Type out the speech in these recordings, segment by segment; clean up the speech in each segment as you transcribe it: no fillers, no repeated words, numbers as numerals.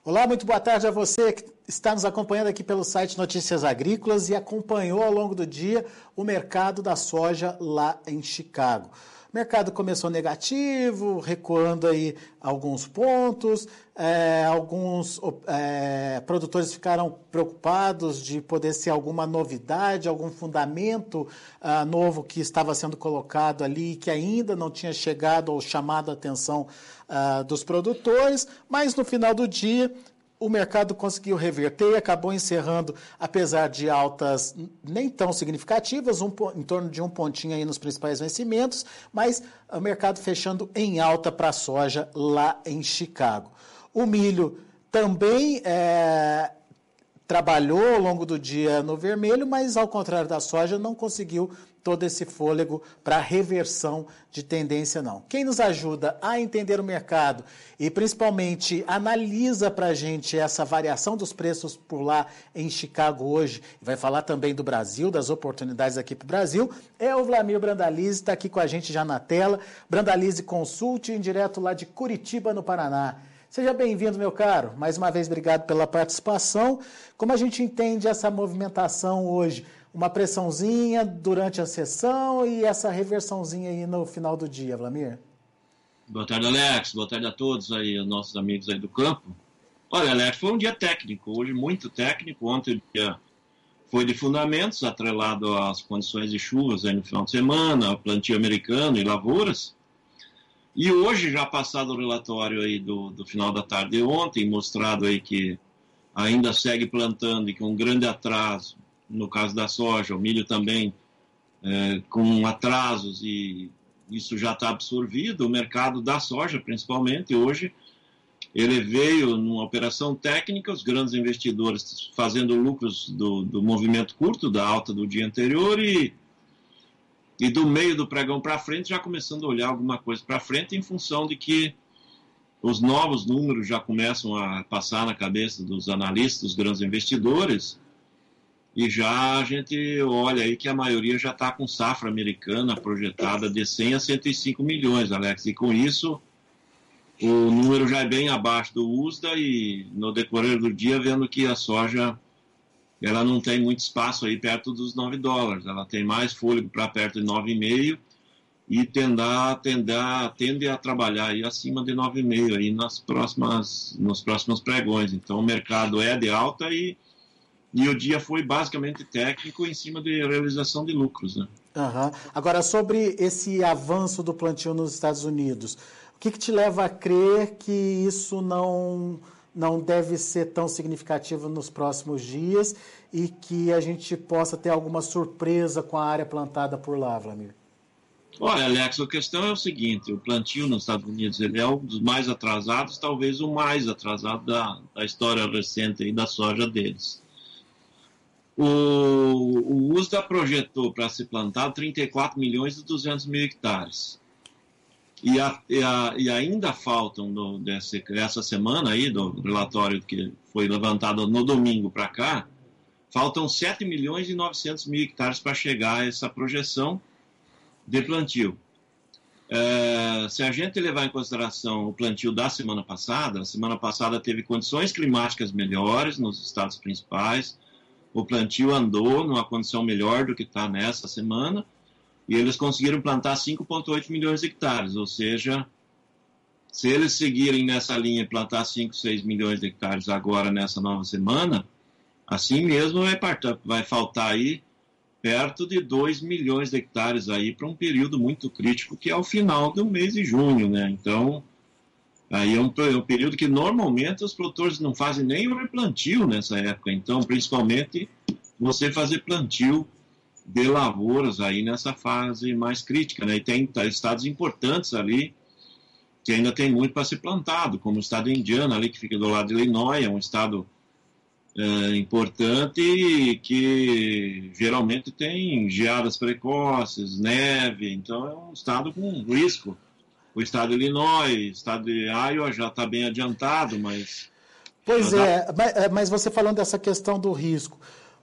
Olá, muito boa tarde a você que está nos acompanhando aqui pelo site Notícias Agrícolas e acompanhou ao longo do dia o mercado da soja lá em Chicago. O mercado começou negativo, recuando aí alguns pontos, alguns produtores ficaram preocupados de poder ser alguma novidade, algum fundamento novo que estava sendo colocado ali, que ainda não tinha chegado ou chamado a atenção dos produtores, mas no final do dia o mercado conseguiu reverter e acabou encerrando, apesar de altas nem tão significativas, em torno de um pontinho aí nos principais vencimentos, mas o mercado fechando em alta para a soja lá em Chicago. O milho também trabalhou ao longo do dia no vermelho, mas ao contrário da soja não conseguiu todo esse fôlego para reversão de tendência não. Quem nos ajuda a entender o mercado e principalmente analisa para a gente essa variação dos preços por lá em Chicago hoje, vai falar também do Brasil, das oportunidades aqui para o Brasil, é o Vlamir Brandalize, está aqui com a gente já na tela. Brandalize Consulting, direto lá de Curitiba, no Paraná. Seja bem-vindo, meu caro. Mais uma vez, obrigado pela participação. Como a gente entende essa movimentação hoje? Uma pressãozinha durante a sessão e essa reversãozinha aí no final do dia, Vlamir? Boa tarde, Alex. Boa tarde a todos aí, os nossos amigos aí do campo. Olha, Alex, foi um dia técnico, hoje muito técnico. Ontem o dia foi de fundamentos, atrelado às condições de chuvas aí no final de semana, plantio americano e lavouras. E hoje, já passado o relatório aí do final da tarde de ontem, mostrado aí que ainda segue plantando e com um grande atraso, no caso da soja, o milho também com atrasos, e isso já está absorvido. O mercado da soja, principalmente, hoje, ele veio numa operação técnica, os grandes investidores fazendo lucros do movimento curto, da alta do dia anterior, e do meio do pregão para frente, já começando a olhar alguma coisa para frente, em função de que os novos números já começam a passar na cabeça dos analistas, dos grandes investidores, e já a gente olha aí que a maioria já está com safra americana projetada de 100 a 105 milhões, Alex, e com isso o número já é bem abaixo do USDA, e no decorrer do dia vendo que a soja ela não tem muito espaço aí perto dos $9, ela tem mais fôlego para perto de 9,5 e tende a trabalhar aí acima de 9,5 aí nos próximos pregões. Então o mercado é de alta e o dia foi basicamente técnico em cima de realização de lucros, né? Uhum. Agora, sobre esse avanço do plantio nos Estados Unidos, o que te leva a crer que isso não deve ser tão significativo nos próximos dias e que a gente possa ter alguma surpresa com a área plantada por lá, Vlamir? Olha, Alex, a questão é o seguinte: o plantio nos Estados Unidos ele é um dos mais atrasados, talvez o mais atrasado da história recente aí da soja deles. O USDA projetou para se plantar 34 milhões e 200 mil hectares. E ainda faltam, essa semana aí, do relatório que foi levantado no domingo para cá, faltam 7 milhões e 900 mil hectares para chegar a essa projeção de plantio. Se a gente levar em consideração o plantio da semana passada, a semana passada teve condições climáticas melhores nos estados principais, o plantio andou numa condição melhor do que está nessa semana, e eles conseguiram plantar 5,8 milhões de hectares, ou seja, se eles seguirem nessa linha e plantar 5, 6 milhões de hectares agora nessa nova semana, assim mesmo vai faltar aí perto de 2 milhões de hectares aí para um período muito crítico, que é o final do mês de junho, né? Então, aí é um período que normalmente os produtores não fazem nem o replantio nessa época. Então, principalmente, você fazer plantio de lavouras aí nessa fase mais crítica, né? E tem estados importantes ali que ainda tem muito para ser plantado, como o estado de Indiana ali, que fica do lado de Illinois, é um estado importante e que geralmente tem geadas precoces, neve, então é um estado com risco. O estado de Illinois, o estado de Iowa já está bem adiantado, mas... Pois mas você falando dessa questão do risco,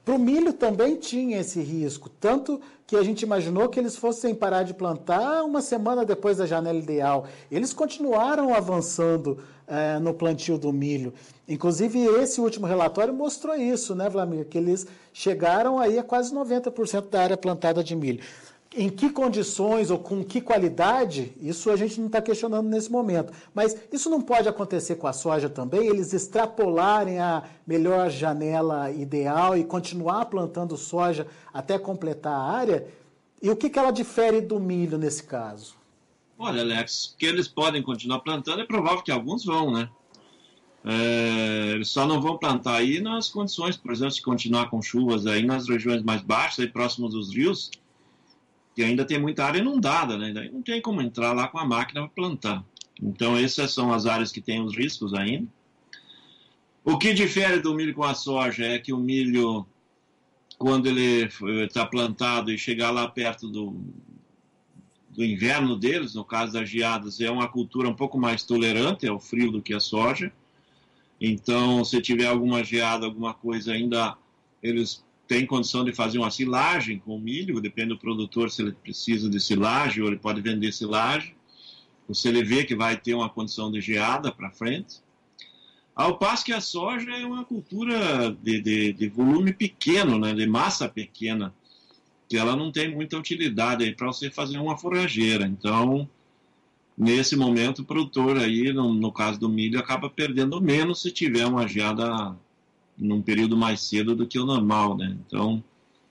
Para o milho também tinha esse risco, tanto que a gente imaginou que eles fossem parar de plantar uma semana depois da janela ideal. Eles continuaram avançando no plantio do milho. Inclusive, esse último relatório mostrou isso, né, Vlamir? Que eles chegaram aí a quase 90% da área plantada de milho. Em que condições ou com que qualidade, isso a gente não está questionando nesse momento. Mas isso não pode acontecer com a soja também? Eles extrapolarem a melhor janela ideal e continuar plantando soja até completar a área? E o que ela difere do milho nesse caso? Olha, Alex, que eles podem continuar plantando, é provável que alguns vão, né? Eles só não vão plantar aí nas condições, por exemplo, se continuar com chuvas aí nas regiões mais baixas, aí próximos dos rios, que ainda tem muita área inundada, né? Daí não tem como entrar lá com a máquina para plantar. Então, essas são as áreas que têm os riscos ainda. O que difere do milho com a soja é que o milho, quando ele está plantado e chegar lá perto do inverno deles, no caso das geadas, é uma cultura um pouco mais tolerante ao frio do que a soja. Então, se tiver alguma geada, alguma coisa ainda, eles tem condição de fazer uma silagem com o milho, depende do produtor se ele precisa de silagem ou ele pode vender silagem, ou se ele vê que vai ter uma condição de geada para frente. Ao passo que a soja é uma cultura de volume pequeno, né, de massa pequena, que ela não tem muita utilidade para você fazer uma forrageira. Então, nesse momento, o produtor aí, no caso do milho, acaba perdendo menos se tiver uma geada num período mais cedo do que o normal, né? Então,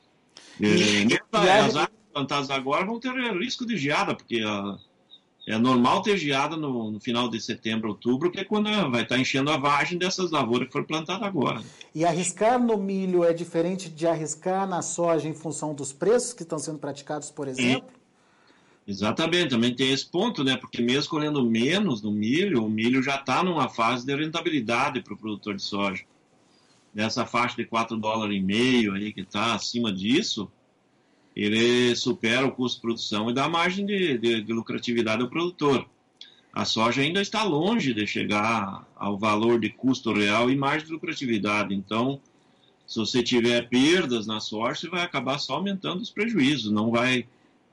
as áreas plantadas agora vão ter risco de geada, porque é normal ter geada no final de setembro, outubro, que é quando vai estar enchendo a vagem dessas lavouras que foram plantadas agora. E arriscar no milho é diferente de arriscar na soja em função dos preços que estão sendo praticados, por exemplo? Sim. Exatamente, também tem esse ponto, né? Porque mesmo colhendo menos no milho, o milho já está numa fase de rentabilidade para o produtor de soja. Nessa faixa de $4,5 aí, que está acima disso, ele supera o custo de produção e dá margem de lucratividade ao produtor. A soja ainda está longe de chegar ao valor de custo real e margem de lucratividade. Então, se você tiver perdas na soja, você vai acabar só aumentando os prejuízos, não vai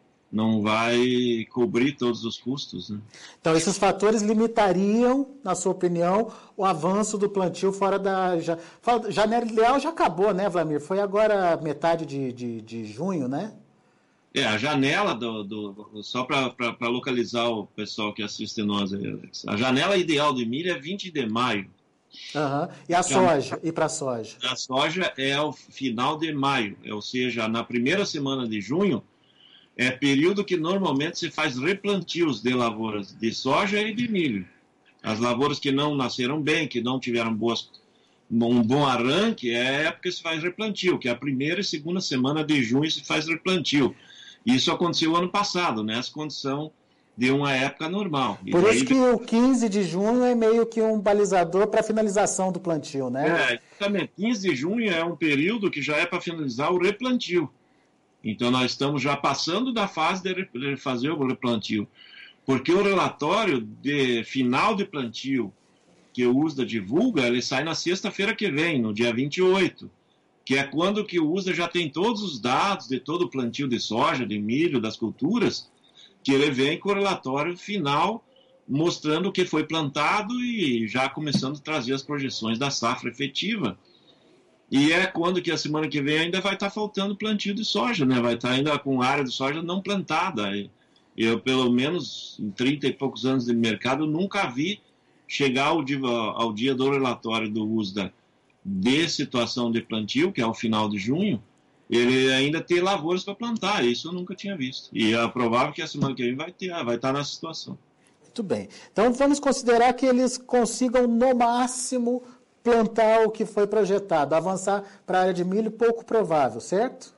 cobrir todos os custos, né? Então, esses fatores limitariam, na sua opinião, o avanço do plantio fora da... Janela ideal já acabou, né, Vlamir? Foi agora metade de junho, né? A janela, só para localizar o pessoal que assiste nós, a janela ideal de milho é 20 de maio. Uhum. E a soja? E para a soja? A soja é o final de maio, ou seja, na primeira semana de junho, é período que normalmente se faz replantios de lavouras de soja e de milho. As lavouras que não nasceram bem, que não tiveram um bom arranque, é época que se faz replantio, que é a primeira e segunda semana de junho se faz replantio. Isso aconteceu ano passado, nessa condição de uma época normal. Por isso que o 15 de junho é meio que um balizador para a finalização do plantio, né? Exatamente. 15 de junho é um período que já é para finalizar o replantio. Então, nós estamos já passando da fase de fazer o replantio. Porque o relatório de final de plantio que o USDA divulga, ele sai na sexta-feira que vem, no dia 28, que é quando que o USDA já tem todos os dados de todo o plantio de soja, de milho, das culturas, que ele vem com o relatório final mostrando o que foi plantado e já começando a trazer as projeções da safra efetiva. E é quando que a semana que vem ainda vai estar faltando plantio de soja, né? Vai estar ainda com área de soja não plantada. Eu, pelo menos, em 30 e poucos anos de mercado, nunca vi chegar ao dia do relatório do USDA de situação de plantio, que é o final de junho, ele ainda ter lavouras para plantar. Isso eu nunca tinha visto. E é provável que a semana que vem vai estar nessa situação. Muito bem. Então, vamos considerar que eles consigam, no máximo, plantar o que foi projetado, avançar para a área de milho, pouco provável, certo?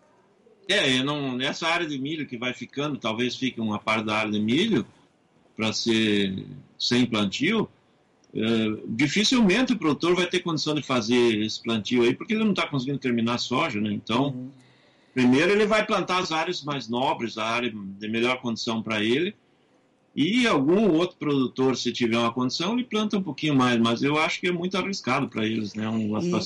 Nessa área de milho que vai ficando, talvez fique uma parte da área de milho para ser sem plantio, dificilmente o produtor vai ter condição de fazer esse plantio aí, porque ele não está conseguindo terminar a soja, né? Então, primeiro ele vai plantar as áreas mais nobres, a área de melhor condição para ele, e algum outro produtor, se tiver uma condição, ele planta um pouquinho mais, mas eu acho que é muito arriscado para eles, né? Uma situação complicada.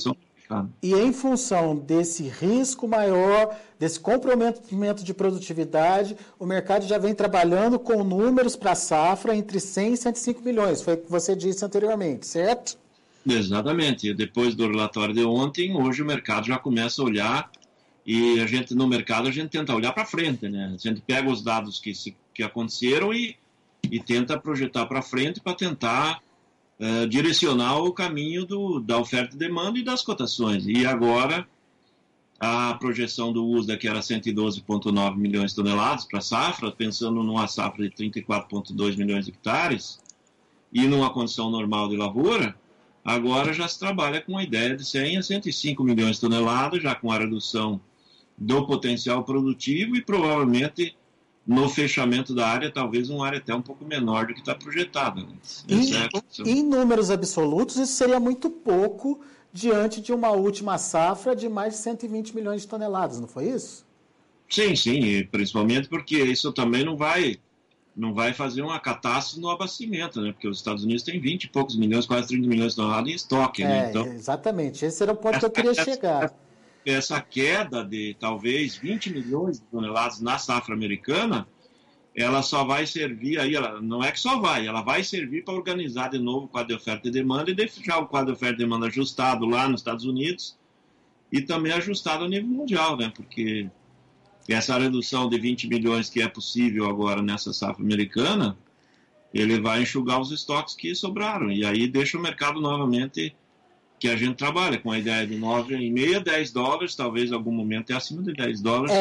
E em função desse risco maior, desse comprometimento de produtividade, o mercado já vem trabalhando com números para a safra entre 100 e 105 milhões, foi o que você disse anteriormente, certo? Exatamente. E depois do relatório de ontem, hoje o mercado já começa a olhar e no mercado a gente tenta olhar para frente, né? A gente pega os dados que aconteceram e tenta projetar para frente para tentar direcionar o caminho da oferta e demanda e das cotações. E agora a projeção do USDA, que era 112,9 milhões de toneladas para a safra, pensando numa safra de 34,2 milhões de hectares e numa condição normal de lavoura, agora já se trabalha com a ideia de 100 a 105 milhões de toneladas, já com a redução do potencial produtivo e provavelmente no fechamento da área, talvez uma área até um pouco menor do que está projetada. Em números absolutos, isso seria muito pouco diante de uma última safra de mais de 120 milhões de toneladas, não foi isso? Sim, e principalmente porque isso também não vai fazer uma catástrofe no abastecimento, né? Porque os Estados Unidos têm 20 e poucos milhões, quase 30 milhões de toneladas em estoque, né? Então, exatamente, esse era o ponto que eu queria chegar. Essa queda de talvez 20 milhões de toneladas na safra americana, ela só vai servir aí, não é que só vai, ela vai servir para organizar de novo o quadro de oferta e demanda e deixar o quadro de oferta e demanda ajustado lá nos Estados Unidos e também ajustado a nível mundial, né? Porque essa redução de 20 milhões que é possível agora nessa safra americana, ele vai enxugar os estoques que sobraram e aí deixa o mercado novamente que a gente trabalha com a ideia de 9,5 a 10 dólares, talvez em algum momento é acima de 10 dólares.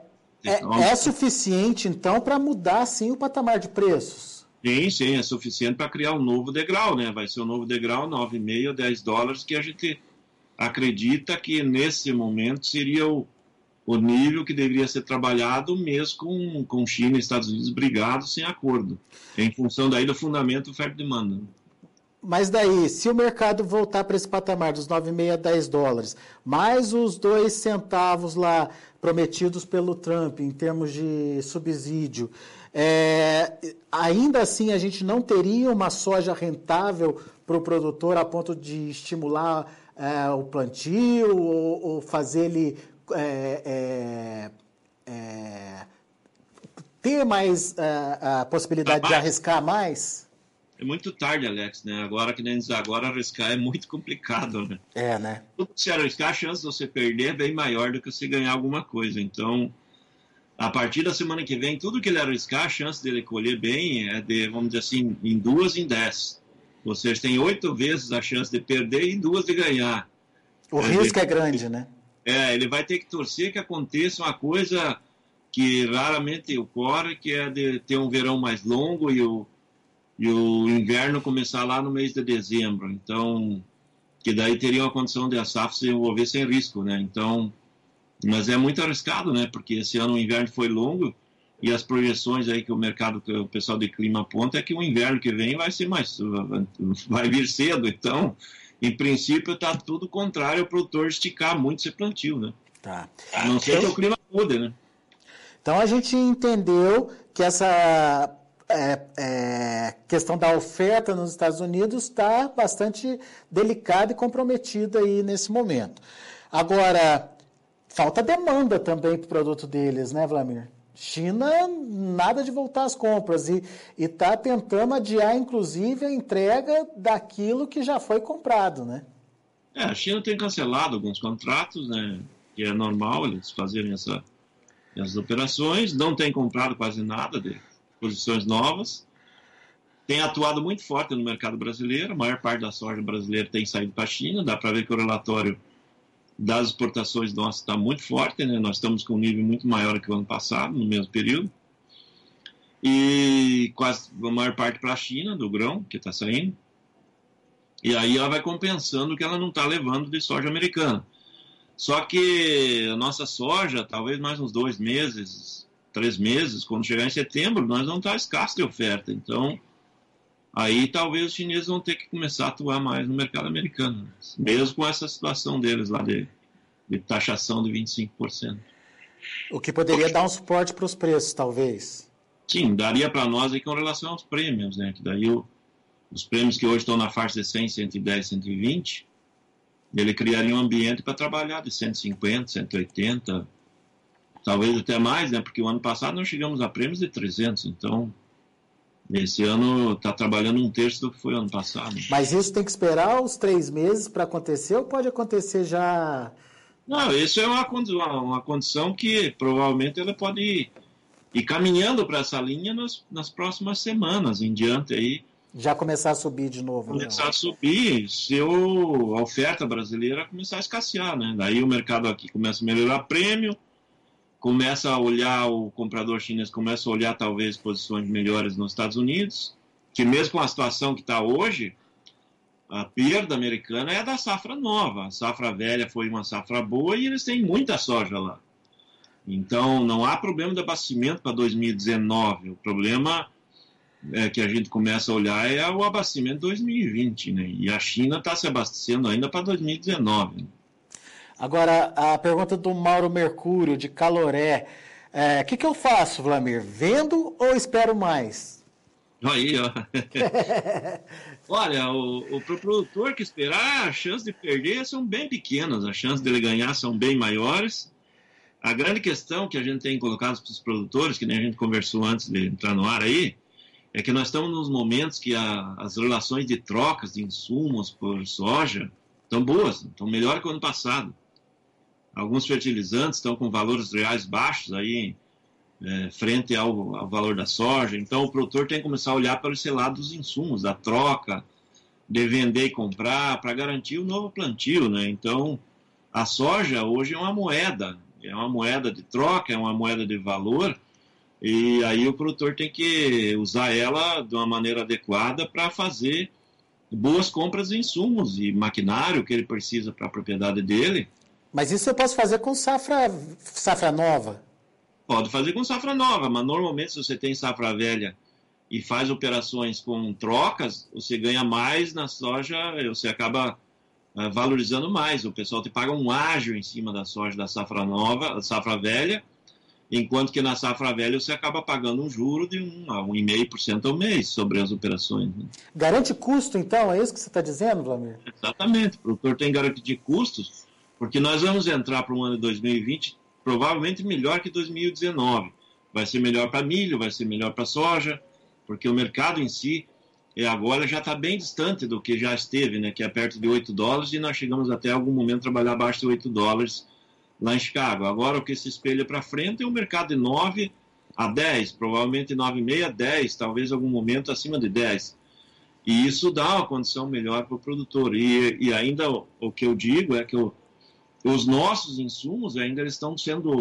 É suficiente, então, para mudar, sim, o patamar de preços? Sim, é suficiente para criar um novo degrau, né? Vai ser um novo degrau, 9,5 a 10 dólares, que a gente acredita que, nesse momento, seria o nível que deveria ser trabalhado mesmo com China e Estados Unidos brigados sem acordo, em função daí do fundamento oferta e demanda. Mas daí, se o mercado voltar para esse patamar dos 9,5 a 10 dólares, mais os 2 centavos lá prometidos pelo Trump em termos de subsídio, ainda assim a gente não teria uma soja rentável para o produtor a ponto de estimular o plantio ou fazer ele ter mais a possibilidade de arriscar mais? É muito tarde, Alex, né? Agora, que nem diz agora, arriscar é muito complicado, né? Né? Tudo que você arriscar, a chance de você perder é bem maior do que você ganhar alguma coisa. Então, a partir da semana que vem, tudo que ele arriscar, a chance dele colher bem é de, vamos dizer assim, em 2 em 10. Ou seja, tem 8 vezes a chance de perder e 2 de ganhar. O risco é grande, né? Ele vai ter que torcer que aconteça uma coisa que raramente ocorre, que é de ter um verão mais longo e o inverno começar lá no mês de dezembro. Então, que daí teria uma condição de a safra se envolver sem risco, né? Então, mas é muito arriscado, né? Porque esse ano o inverno foi longo e as projeções aí que o pessoal de clima aponta é que o inverno que vem vai vir cedo. Então, em princípio, está tudo contrário ao produtor esticar muito esse plantio, né? Tá. A não ser que o clima mude, né? Então, a gente entendeu que essa questão da oferta nos Estados Unidos está bastante delicada e comprometida aí nesse momento. Agora, falta demanda também para o produto deles, né, Wlamir? China, nada de voltar às compras e está tentando adiar, inclusive, a entrega daquilo que já foi comprado, né? A China tem cancelado alguns contratos, né? Que é normal eles fazerem essas operações, não tem comprado quase nada de posições novas, tem atuado muito forte no mercado brasileiro, a maior parte da soja brasileira tem saído para a China, dá para ver que o relatório das exportações nossas está muito forte, né? Nós estamos com um nível muito maior que o ano passado, no mesmo período, e quase a maior parte para a China, do grão, que está saindo, e aí ela vai compensando o que ela não está levando de soja americana. Só que a nossa soja, talvez mais uns 2 meses, 3 meses, quando chegar em setembro, nós vamos estar escasso de oferta. Então, aí talvez os chineses vão ter que começar a atuar mais no mercado americano, mesmo com essa situação deles lá de taxação de 25%. O que poderia dar um suporte para os preços, talvez. Sim, daria para nós aí com relação aos prêmios, né? Que daí os prêmios que hoje estão na faixa de 100, 110, 120, ele criaria um ambiente para trabalhar de 150, 180, talvez até mais, né? Porque o ano passado nós chegamos a prêmios de 300, então esse ano está trabalhando um terço do que foi ano passado. Mas isso tem que esperar os 3 meses para acontecer ou pode acontecer já? Não, isso é uma condição que provavelmente ela pode ir caminhando para essa linha nas próximas semanas em diante aí. Já começar a subir de novo. Começar a subir se a oferta brasileira começar a escassear, né? Daí o mercado aqui começa a melhorar prêmio, começa a olhar, o comprador chinês começa a olhar talvez posições melhores nos Estados Unidos, que mesmo com a situação que está hoje, a perda americana é a da safra nova. A safra velha foi uma safra boa e eles têm muita soja lá. Então não há problema de abastecimento para 2019. O problema que a gente começa a olhar é o abastecimento de 2020, né? E a China está se abastecendo ainda para 2019. Né? Agora, a pergunta do Mauro Mercúrio, de Caloré. O que eu faço, Vlamir? Vendo ou espero mais? Aí, ó. Olha, o produtor que esperar, as chances de perder são bem pequenas, as chances de ele ganhar são bem maiores. A grande questão que a gente tem colocado para os produtores, que nem a gente conversou antes de entrar no ar aí, é que nós estamos nos momentos que as relações de trocas de insumos por soja estão boas, estão melhor que o ano passado. Alguns fertilizantes estão com valores reais baixos aí, frente ao valor da soja. Então, o produtor tem que começar a olhar para esse lado dos insumos, da troca, de vender e comprar, para garantir o novo plantio, né? Então, a soja hoje é uma moeda de troca, é uma moeda de valor, e aí o produtor tem que usar ela de uma maneira adequada para fazer boas compras de insumos e maquinário que ele precisa para a propriedade dele. Mas isso eu posso fazer com safra nova? Pode fazer com safra nova, mas normalmente se você tem safra velha e faz operações com trocas, você ganha mais na soja, você acaba valorizando mais. O pessoal te paga um ágio em cima da soja da safra nova, da safra velha, enquanto que na safra velha você acaba pagando um juro de 1 a 1,5% ao mês sobre as operações. Né? Garante custo, então? É isso que você está dizendo, Vlamir? Exatamente. O produtor tem garantia de custos, porque nós vamos entrar para o ano de 2020 provavelmente melhor que 2019. Vai ser melhor para milho, vai ser melhor para soja, porque o mercado em si agora já está bem distante do que já esteve, né, que é perto de $8, e nós chegamos até algum momento a trabalhar abaixo de $8 lá em Chicago. Agora o que se espelha para frente é um mercado de 9 a 10, provavelmente 9,5 a 10, talvez algum momento acima de 10. E isso dá uma condição melhor para o produtor. E ainda o que eu digo é que os nossos insumos ainda eles estão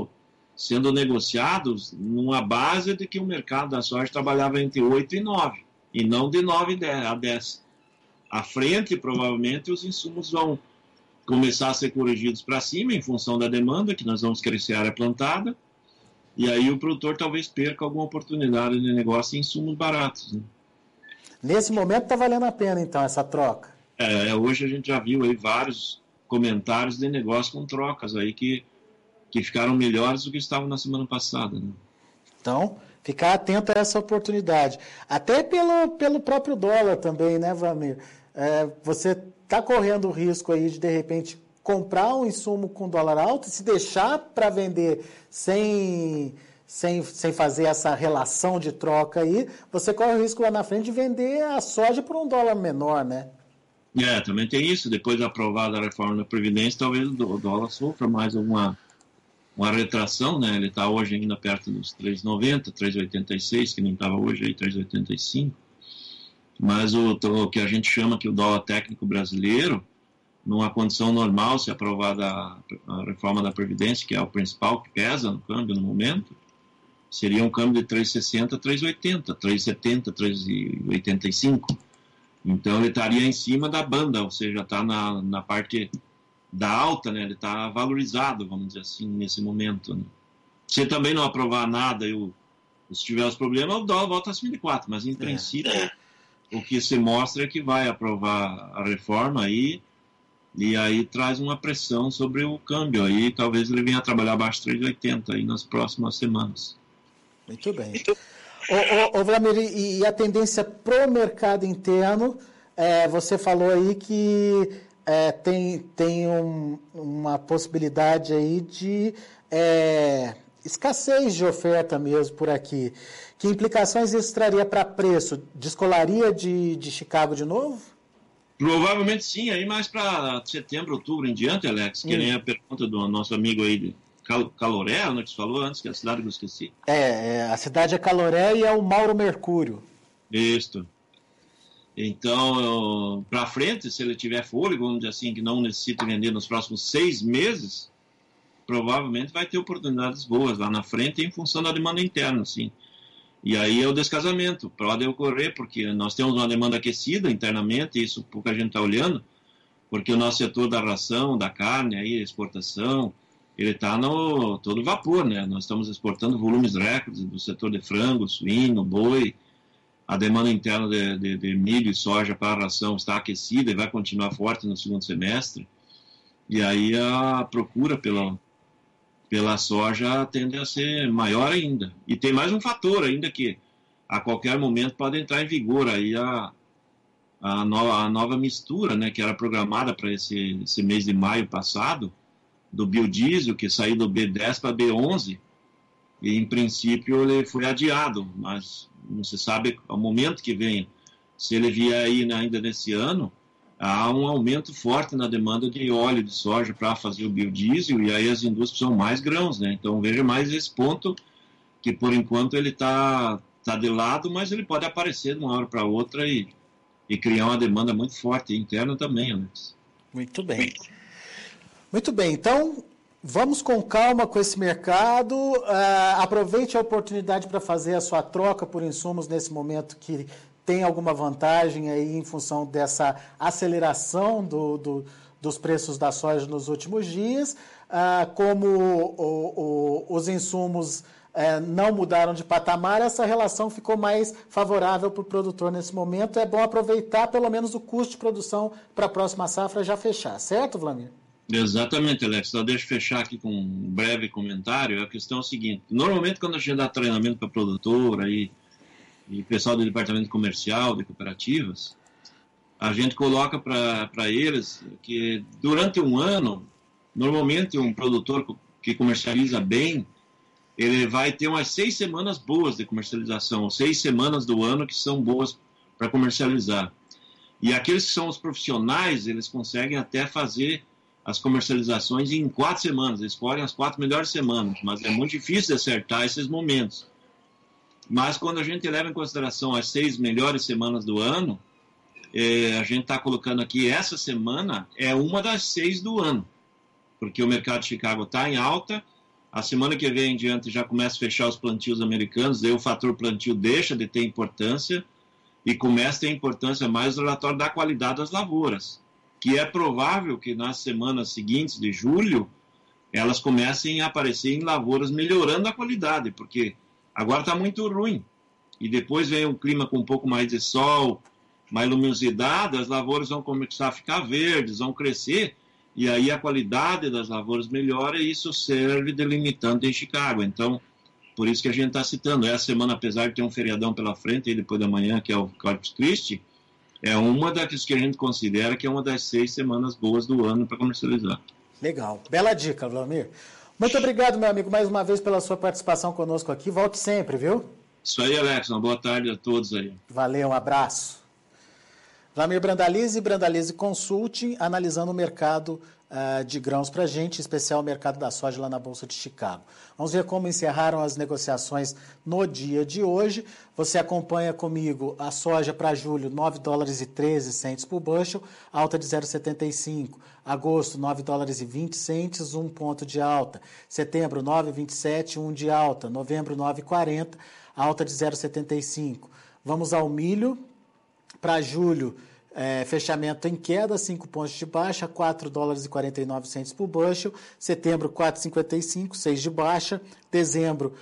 sendo negociados numa base de que o mercado da soja trabalhava entre 8 e 9, e não de 9 a 10. À frente, provavelmente, os insumos vão começar a ser corrigidos para cima em função da demanda, que nós vamos crescer a área plantada, e aí o produtor talvez perca alguma oportunidade de negócio em insumos baratos. Né? Nesse momento está valendo a pena, então, essa troca? Hoje a gente já viu aí vários comentários de negócio com trocas aí que ficaram melhores do que estavam na semana passada. Né? Então, ficar atento a essa oportunidade. Até pelo próprio dólar também, né, Vlamir? Você está correndo o risco aí de repente, comprar um insumo com dólar alto e se deixar para vender sem fazer essa relação de troca aí, você corre o risco lá na frente de vender a soja por um dólar menor, né? Também tem isso. Depois de aprovada a reforma da Previdência, talvez o dólar sofra mais uma retração, né? Ele está hoje ainda perto dos 3,90, 3,86, que nem estava hoje aí, 3,85. Mas o que a gente chama que o dólar técnico brasileiro, numa condição normal, se aprovada a reforma da Previdência, que é o principal que pesa no câmbio no momento, seria um câmbio de 3,60, 3,80, 3,70, 3,85. Então ele estaria em cima da banda, ou seja, está na parte da alta, né? Ele está valorizado, vamos dizer assim, nesse momento. Né? Se também não aprovar nada e se tiver os problemas, o dólar volta a 5,4, mas em princípio o que se mostra é que vai aprovar a reforma aí, e aí traz uma pressão sobre o câmbio, aí talvez ele venha a trabalhar abaixo de 3,80 aí nas próximas semanas. Muito bem. Ô Vlamir, e a tendência pro mercado interno, você falou aí que tem uma possibilidade aí de escassez de oferta mesmo por aqui. Que implicações isso traria para preço? Descolaria de Chicago de novo? Provavelmente sim, aí mais para setembro, outubro em diante, Alex, que nem a pergunta do nosso amigo aí de Caloré, né, que você falou antes, que é a cidade que eu esqueci. A cidade é Caloré e é o Mauro Mercúrio. Isso. Então, para frente, se ele tiver fôlego, vamos dizer assim, que não necessita vender nos próximos 6 meses, provavelmente vai ter oportunidades boas lá na frente em função da demanda interna, sim. E aí é o descasamento, pode ocorrer, porque nós temos uma demanda aquecida internamente, e isso pouca gente está olhando, porque o nosso setor da ração, da carne, aí, exportação, ele está no todo vapor, né? Nós estamos exportando volumes recordes do setor de frango, suíno, boi, a demanda interna de milho e soja para a ração está aquecida e vai continuar forte no segundo semestre, e aí a procura pela soja tende a ser maior ainda. E tem mais um fator ainda que a qualquer momento pode entrar em vigor aí a nova mistura, né, que era programada para esse mês de maio passado, do biodiesel, que saiu do B10 para B11, e em princípio ele foi adiado, mas não se sabe ao momento que vem. Se ele vier aí ainda nesse ano, há um aumento forte na demanda de óleo de soja para fazer o biodiesel, e aí as indústrias precisam mais grãos, né? Então veja mais esse ponto, que por enquanto ele está de lado, mas ele pode aparecer de uma hora para outra e criar uma demanda muito forte interna também, Alex. Muito bem. Muito bem, então vamos com calma com esse mercado, aproveite a oportunidade para fazer a sua troca por insumos nesse momento que tem alguma vantagem aí em função dessa aceleração dos preços da soja nos últimos dias. Como os insumos não mudaram de patamar, essa relação ficou mais favorável para o produtor nesse momento. É bom aproveitar pelo menos o custo de produção para a próxima safra já fechar, certo, Vlamir? Exatamente, Alex. Só deixa eu fechar aqui com um breve comentário. A questão é o seguinte: normalmente quando a gente dá treinamento para produtor e pessoal do departamento comercial, de cooperativas, a gente coloca para eles que durante um ano, normalmente um produtor que comercializa bem, ele vai ter umas 6 semanas boas de comercialização, 6 semanas do ano que são boas para comercializar. E aqueles que são os profissionais, eles conseguem até fazer as comercializações em 4 semanas, eles escolhem as 4 melhores semanas, mas é muito difícil de acertar esses momentos. Mas quando a gente leva em consideração as 6 melhores semanas do ano, a gente está colocando aqui, essa semana é uma das 6 do ano, porque o mercado de Chicago está em alta, a semana que vem em diante já começa a fechar os plantios americanos, daí o fator plantio deixa de ter importância e começa a ter importância mais o relatório da qualidade das lavouras, que é provável que nas semanas seguintes de julho elas comecem a aparecer em lavouras melhorando a qualidade, porque agora está muito ruim. E depois vem um clima com um pouco mais de sol, mais luminosidade, as lavouras vão começar a ficar verdes, vão crescer, e aí a qualidade das lavouras melhora, e isso serve de limitante em Chicago. Então, por isso que a gente está citando. Essa semana, apesar de ter um feriadão pela frente, aí depois da manhã, que é o Corpus Christi, é uma das que a gente considera que é uma das 6 semanas boas do ano para comercializar. Legal. Bela dica, Vlamir. Muito obrigado, meu amigo, mais uma vez pela sua participação conosco aqui. Volte sempre, viu? Isso aí, Alex. Uma boa tarde a todos aí. Valeu, um abraço. Vlamir Brandalize Consulting, analisando o mercado de grãos para a gente, em especial o mercado da soja lá na Bolsa de Chicago. Vamos ver como encerraram as negociações no dia de hoje. Você acompanha comigo a soja para julho, $9,13 por bushel, alta de 0,75. Agosto, $9,20, 1 ponto de alta. Setembro, 9,27, 1 de alta. Novembro, 9,40, alta de 0,75. Vamos ao milho. Para julho, fechamento em queda, 5 pontos de baixa, $4,49 por bushel. Setembro, 4,55, 6 de baixa. Dezembro,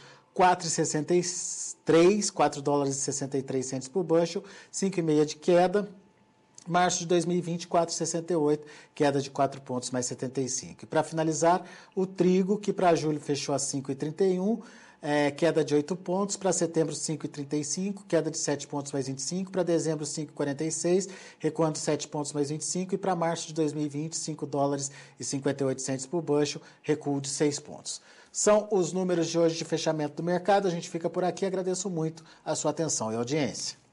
4,63, $4,63 por bushel, 5,5 de queda. Março de 2020, 4,68, queda de 4 pontos, mais 75. E para finalizar, o trigo, que para julho fechou a 5,31, queda de 8 pontos, para setembro 5,35, queda de 7 pontos mais 25, para dezembro 5,46, recuando 7 pontos mais 25, e para março de 2020, 5 dólares e 58 centos por bushel, recuo de 6 pontos. São os números de hoje de fechamento do mercado, a gente fica por aqui, agradeço muito a sua atenção e audiência.